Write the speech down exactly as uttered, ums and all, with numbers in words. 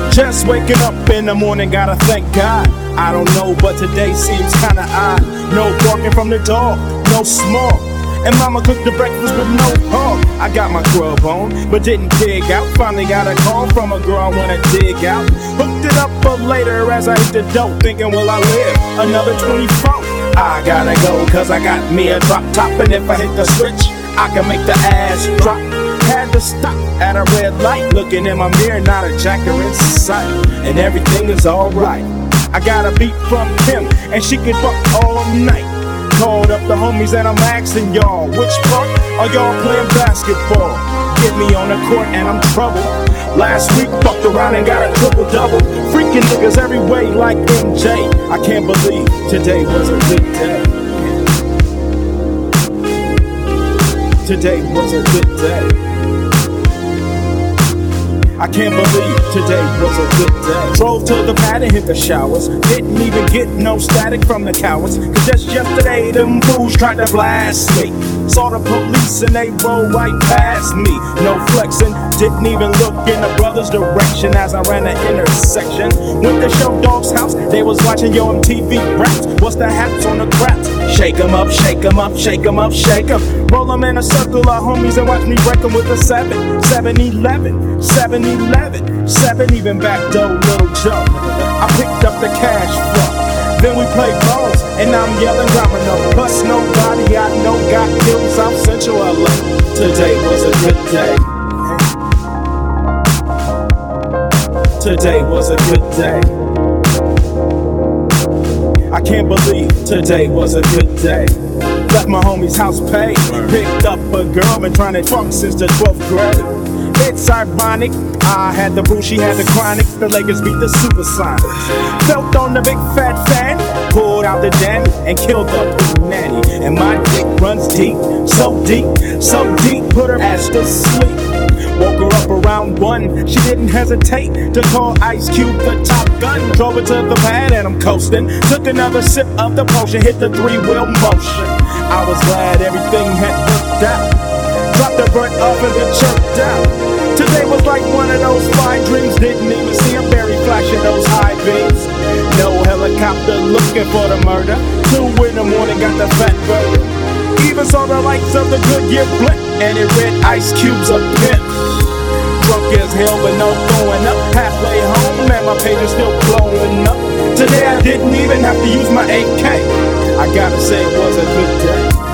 Just waking up in the morning, gotta thank God. I don't know, but today seems kinda odd. No barking from the dog, no small. And mama cooked the breakfast with no hog. I got my grub on, but didn't dig out. Finally got a call from a girl I wanna dig out. Hooked it up for later as I hit the dope, thinking, will I live another twenty-four? I gotta go, cause I got me a drop top. And if I hit the switch, I can make the ass drop. Had to stop at a red light, looking in my mirror, not a jacker in sight. And everything is alright. I got a beat from Kim, and she can fuck all night. Called up the homies and I'm asking y'all, which part are y'all playing basketball? Get me on the court and I'm trouble. Last week fucked around and got a triple double. Freaking niggas every way like M J. I can't believe today was a good day. Today was a good day. I can't believe today was a good day. Drove to the pad and hit the showers. Didn't even get no static from the cowards. Cause just yesterday them fools tried to blast me. Saw the police and they rolled right past me. No flexing, didn't even look in the brother's direction as I ran the intersection. Went to Show Dog's house, they was watching your M T V raps. What's the haps on the craps? Shake 'em up, shake 'em up, shake 'em up, shake 'em. Roll 'em in a circle of homies and watch me break 'em with a seven, seven eleven, seven eleven, seven even back door Little Joe. I picked up the cash from. Then we played balls, and I'm yelling domino. Plus nobody I know got killed South Central L A. Today was a good day. Today was a good day. I can't believe today was a good day. Left my homie's house paid. Picked up a girl, been trying to fuck since the twelfth grade. It's ironic, I had the boo, she had the chronic. The Lakers beat the Supersonics. Felt on the big fat fan, pulled out the danny and killed the poo nanny. And my dick runs deep, so deep, so deep, put her ass to sleep. Woke her up around one, she didn't hesitate to call Ice Cube the Top Gun. Drove her to the pad and I'm coasting. Took another sip of the potion, hit the three-wheel motion. I was glad everything had worked out. Dropped the burnt off and then chirped out. Today was like one of those fine dreams. Didn't even see a berry flashing those high beams. No helicopter looking for the murder. Two in the morning got the fat burger. Even saw the lights of the Goodyear blimp, and it read Ice Cube's a pimp. Drunk as hell but no throwing up. Halfway home and my page is still blowing up. Today I didn't even have to use my A K. I gotta say it was a good day.